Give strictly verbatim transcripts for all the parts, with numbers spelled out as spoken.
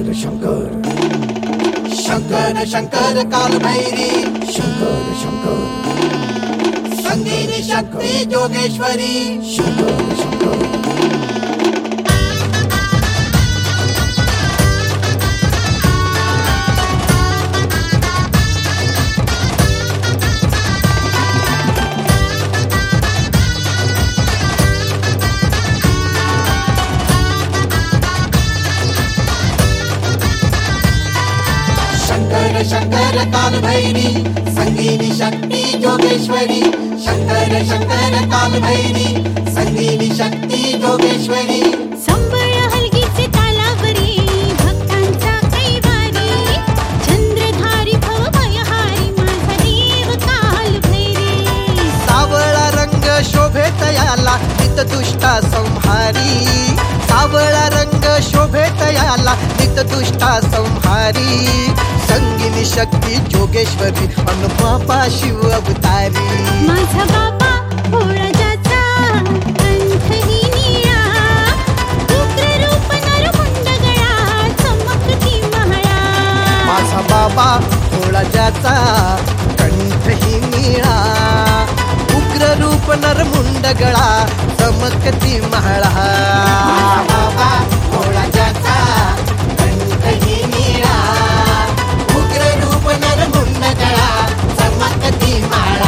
शंकर शंकर शंकर शंकर कालभैरी शंकर शंकर संगीनी शक्ती जोगेश्वरी शंकर शंकर शंकर शंकर कालभैरी संगीनी शक्ती जोगेश्वरी शंकर शंकर कालभैरी संगीनी शक्ती जोगेश्वरी संबळ हलगीचे तालावरी भक्तांचा कैवारी चंद्रधारी भवभयहारी माझा देव कालभैरी सावळा रंग शोभे तयाला नित दुष्टा संहारी सावळा रंग शोभे तयाला नित दुष्टा संहारी संगीनी शक्ती जोगेश्वरी अनुपापा शिव अवतारी माझा बाबा भोळा ज्याचा कंठही निळा उग्र रूप नरमुंड गळा चमकती महाळा माझा बाबा भोळा ज्याचा कंठही निळा उग्र रूप नरमुंड गळा चमकती महाळा माझा बाबा भोळा ज्याचा कंठही निळा उग्र रूप नरमुंड गळा चमकती माळा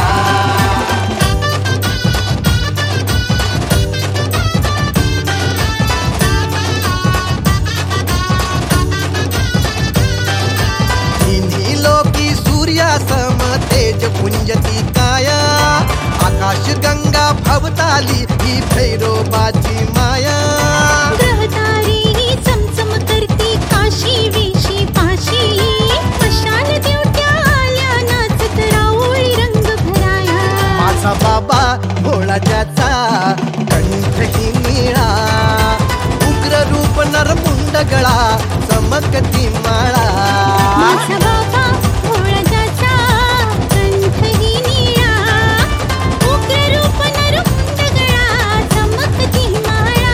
तिन्ही लोकी सूर्यासम तेज पुंजती काया आकाश गंगा भवताली ही भैरोबाची माया ग्रहतारी ही चमचम करती काशी वेशी पाशी मशाल दिवट्या आल्या नाचत राऊळी रंग भराया माझा बाबा भोळा ज्याचा कंठही निळा उग्र रूप नरमुंड गळा चमकती माळा माझा बाबा भोळा ज्याचा कंठही निळा उग्र रूप नरमुंड गळा चमकती माळा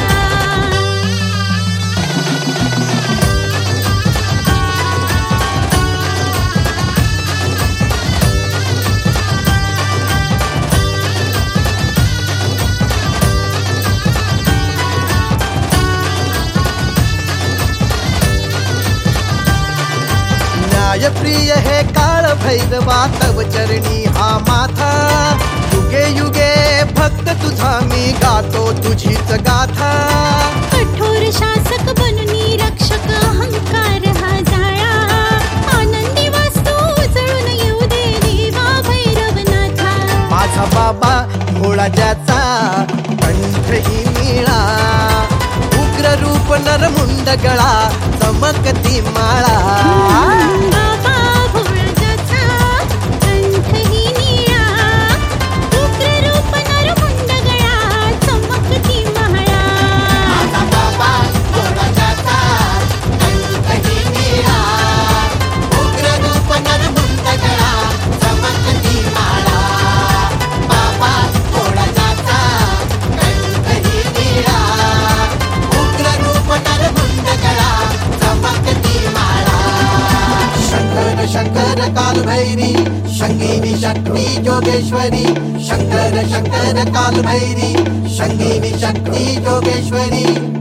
न्यायप्रिय हे काळ भैरवा तव चरणी हा माथा युगे युगे भक्त तुझा मी गातो तुझीच गाथा कठोर शासक बनूनी रक्षक अहंकार हा जाळा आनंदी वास्तू उजळून येऊ दे देवा भैरवनाथा माझा बाबा भोळा ज्याचा कंठही निळा उग्र रूप नरमुंड गळा चमकती माळा बाबा भोळा ज्याचा कंठही निळा उग्र रूप नरमुंड गळा चमकती महाळा माझा बाबा भोळा ज्याचा कंठही निळा उग्र रूप नरमुंड गळा चमकती माळा बाबा भोळा ज्याचा कंठही निळा उग्र रूप नरमुंड गळा चमकती माळा शंकर शंकर कालभैरी संगीनी शक्ती जोगेश्वरी शंकर शंकर कालभैरी संगीनी शक्ती जोगेश्वरी